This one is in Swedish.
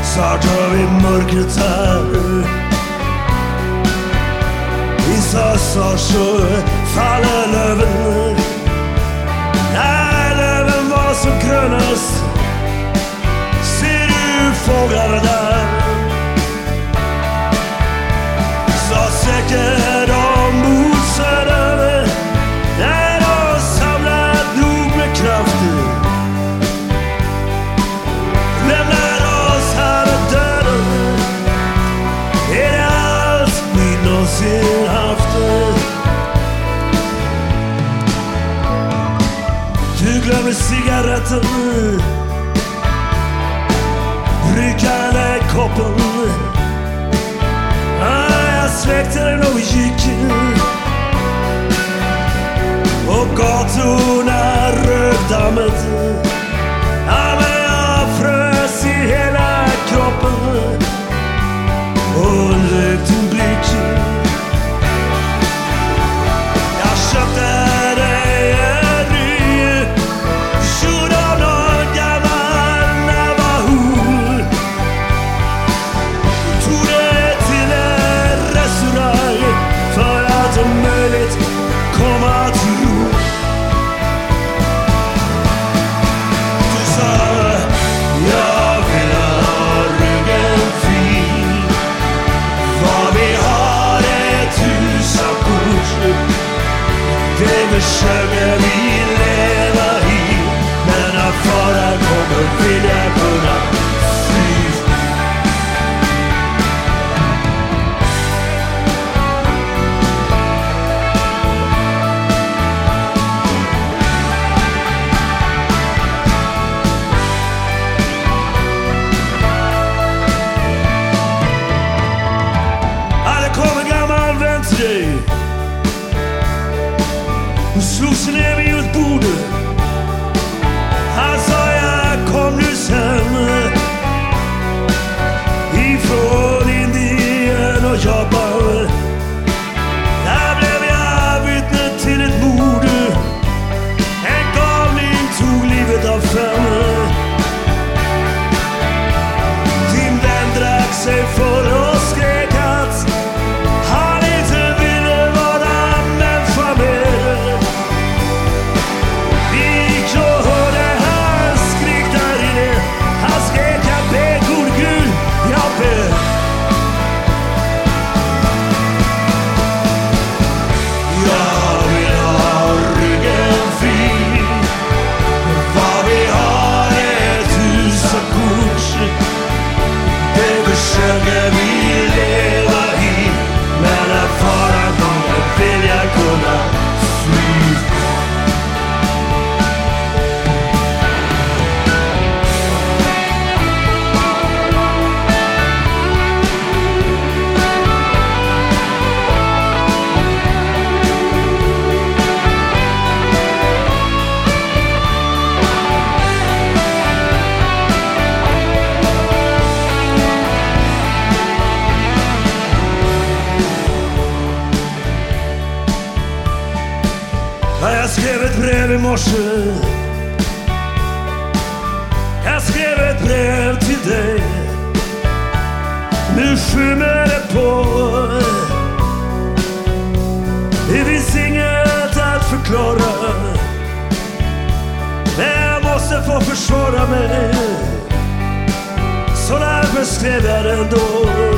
Snart hör vi mörkret här. Vissa snart så faller löven. När löven var som grönast ser du fåglarna där. Så säkert de mot söder när de samlat nog med krafter. Lämnar oss här och döden. Är det allt vi någonsin haft? Du glömmer cigaretten, ryckande koppen. Jag släckte den och gick. Och gatorna rökdammet. Men jag frös i hela kroppen. Och lyft en blick. Jag köpte dig en ny. Gjord av någon gammal Navajo. Tog det till en restaurang för att om möjligt komma till ro. Du sa, jag vill ha ryggen fri. Vad vi har ett hus av kort. Det försöker vi leva i. Men när faran kommer vill jag kunna fly. Det kom en gammal vän till dig. Hon slog sig ner vid ett bord. Han sa, jag kom nu sen ifrån Indien och Japan. Där blev jag vittne till ett mord. En galning tog livet av 5. Din vän drack sig full och skrek att han inte ville vara människa mer. Vi gick och hörde han skrik där inne. Han skrek, jag ber gode Gud, jag ber. Jag vill ha ryggen fri. Vad vi har ett hus av kort. Det försöker vi leva i. Men när faran kommer vill jag kunna fly. Jag skrev ett brev i morse. Jag skrev ett brev till dig. Nu skymmer det på. Det finns inget att förklara. Men jag måste få försvara mig. Så därför skrev jag det ändå.